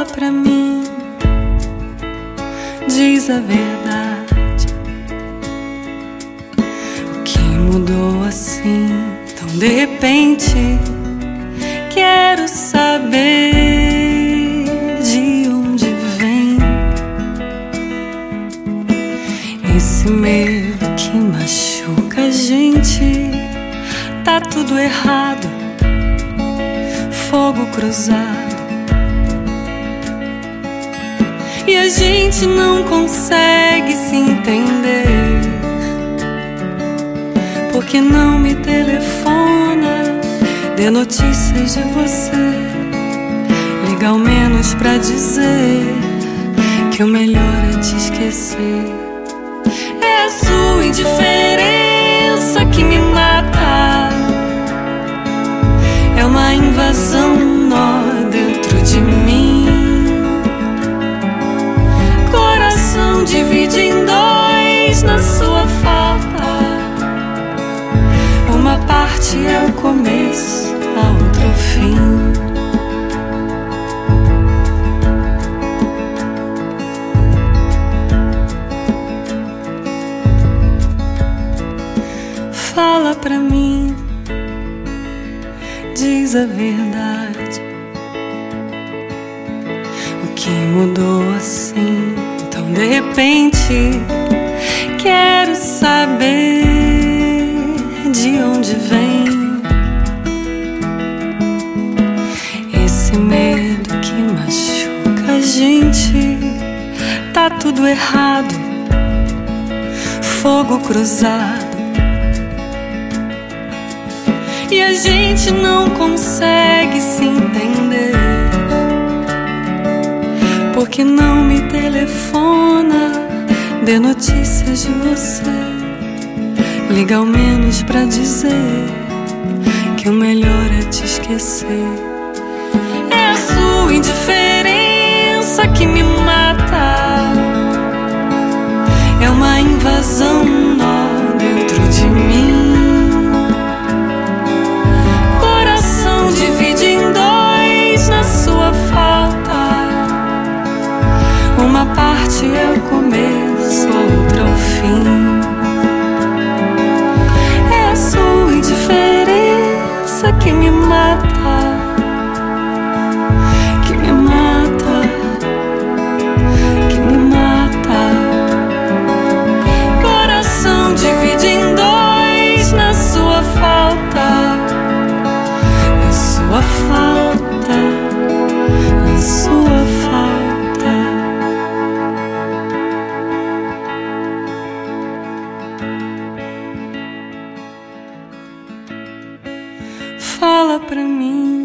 Fala pra mim, diz a verdade. O que mudou assim, tão de repente? Quero saber de onde vem esse medo que machuca a gente. Tá tudo errado, fogo cruzado, e a gente não consegue se entender. Por que não me telefona, dê notícias de você? Liga ao menos pra dizer que o melhor é te esquecer. É a sua indiferença que me mata, é uma invasão, um nó dentro de mim. Coração divide em dois na sua falta. Uma parte é o começo, a outra o fim. Fala pra mim, diz a verdade. O que mudou assim, tão de repente? Quero saber de onde vem esse medo que machuca a gente. Tá tudo errado, fogo cruzado, e a gente não consegue se entender. Por que não me telefona, dê notícias de você? Liga ao menos pra dizer que o melhor é te esquecer. É a sua indiferença que me mata, é uma invasão, um nó dentro de mim. Divide em dois na sua falta. Uma parte é o começo, a outra o fim. É a sua indiferença que me mata, que me mata, que me mata. Coração divide em dois na sua falta. Sua falta, a sua falta. Fala pra mim.